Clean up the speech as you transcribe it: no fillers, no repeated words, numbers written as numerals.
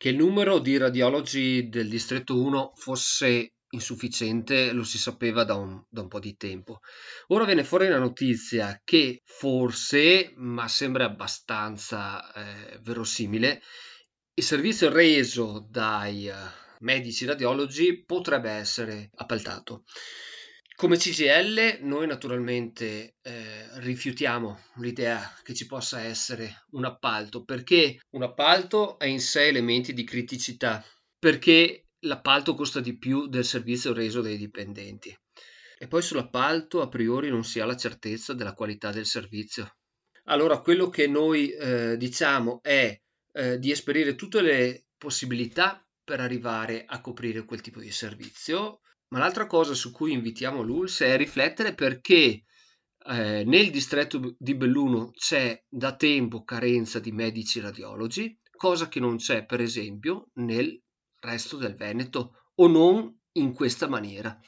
Che il numero di radiologi del distretto 1 fosse insufficiente lo si sapeva da un po' di tempo. Ora viene fuori la notizia che forse, ma sembra abbastanza verosimile, il servizio reso dai medici radiologi potrebbe essere appaltato. Come CGL noi naturalmente rifiutiamo l'idea che ci possa essere un appalto, perché un appalto ha in sé elementi di criticità, perché l'appalto costa di più del servizio reso dai dipendenti. E poi sull'appalto a priori non si ha la certezza della qualità del servizio. Allora, quello che noi diciamo è di esperire tutte le possibilità per arrivare a coprire quel tipo di servizio, ma l'altra cosa su cui invitiamo l'ULSS è riflettere perché nel distretto di Belluno c'è da tempo carenza di medici radiologi, cosa che non c'è per esempio nel resto del Veneto o non in questa maniera.